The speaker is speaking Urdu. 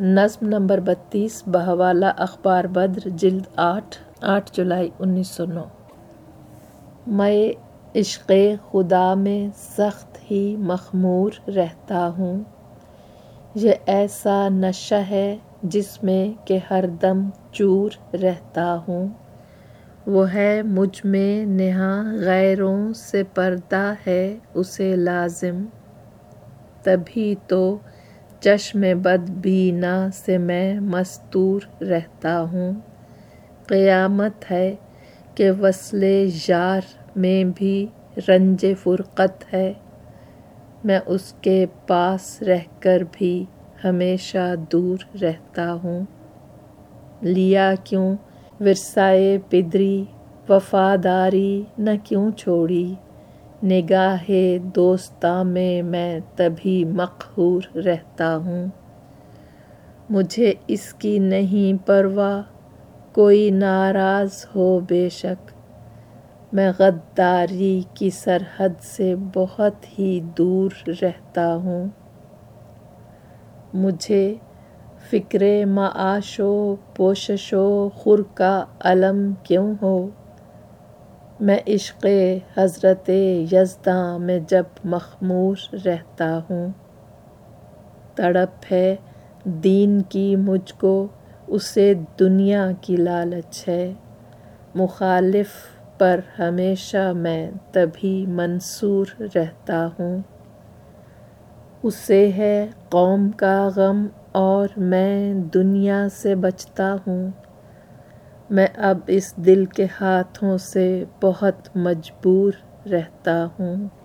نظم نمبر 32 بحوالہ اخبار بدر جلد 8 جولائی 1909۔ میں عشق خدا میں سخت ہی مخمور رہتا ہوں، یہ ایسا نشہ ہے جس میں کہ ہر دم چور رہتا ہوں، وہ ہے مجھ میں نہاں غیروں سے پردہ ہے اسے لازم، تبھی تو چشم بد بینا سے میں مستور رہتا ہوں، قیامت ہے کہ وصل یار میں بھی رنج فرقت ہے، میں اس کے پاس رہ کر بھی ہمیشہ دور رہتا ہوں، لیا کیوں ورثۂ پدری وفاداری نہ کیوں چھوڑی، نگاہ دوستاں میں تبھی مقہور رہتا ہوں، مجھے اس کی نہیں پرواہ کوئی ناراض ہو بے شک، میں غداری کی سرحد سے بہت ہی دور رہتا ہوں، مجھے فکر معاش و پوشش و خور کا الم کیوں ہو، میں عشق حضرت یزداں میں جب مخمور رہتا ہوں، تڑپ ہے دین کی مجھ کو اسے دنیا کی لالچ ہے، مخالف پر ہمیشہ میں تبھی منصور رہتا ہوں، اسے ہے قوم کا غم اور میں دنیا سے بچتا ہوں، میں اب اس دل کے ہاتھوں سے بہت مجبور رہتا ہوں۔